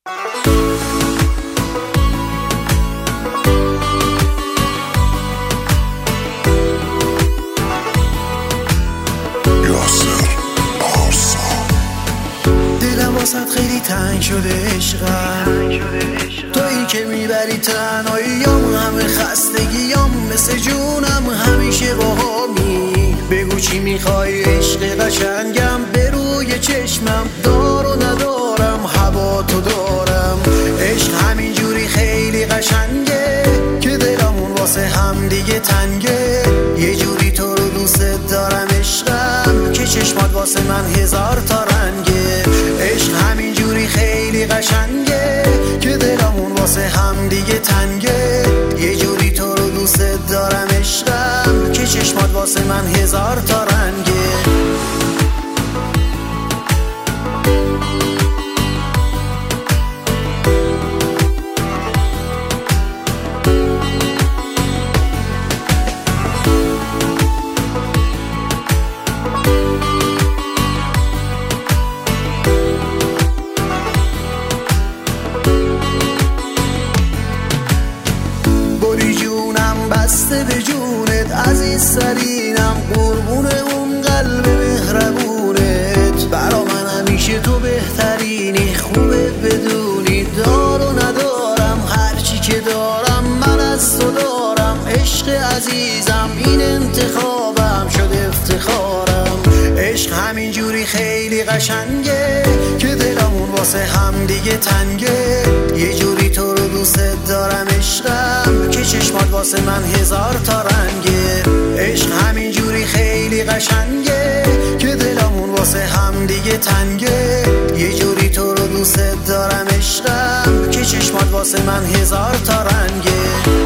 واسط خیلی تنگ شده عشقم، تویی که میبری تنهاییام، همه خستگیام مثل جونم همیشه باهامی. بگو چی میخوای عشق قشنگم، به روی چشمم دار و ندارم، هوا تو دارم. عشق همینجوری خیلی قشنگه که دلمون واسه هم دیگه تنگه. یه جوری تو رو دوست دارم عشقم، که چشمات واسه من هزار تا رنگه. عشق همینجوری خیلی قشنگه که دلمون واسه هم دیگه تنگه. یه جوری تو رو دوست دارم عشقم، که چشمات واسه من هزار تا رنگه. بسته به جونت عزیز سرینم، قربون اون قلب مهربونت. برا من همیشه تو بهترینی، خوبه بدونی دار و ندارم، هرچی که دارم من از تو دارم. عشق عزیزم این انتخابم شد افتخارم. عشق همینجوری خیلی قشنگه که دلمون واسه هم دیگه تنگه. یه جوری تو رو دوست دارم عشقم، که چشمات واسه من هزار تا رنگه. عشق همینجوری خیلی قشنگه که دلمون واسه هم دیگه تنگه. یه جوری تو رو دوست دارم عشقم، که چشمات واسه من هزار تا رنگه.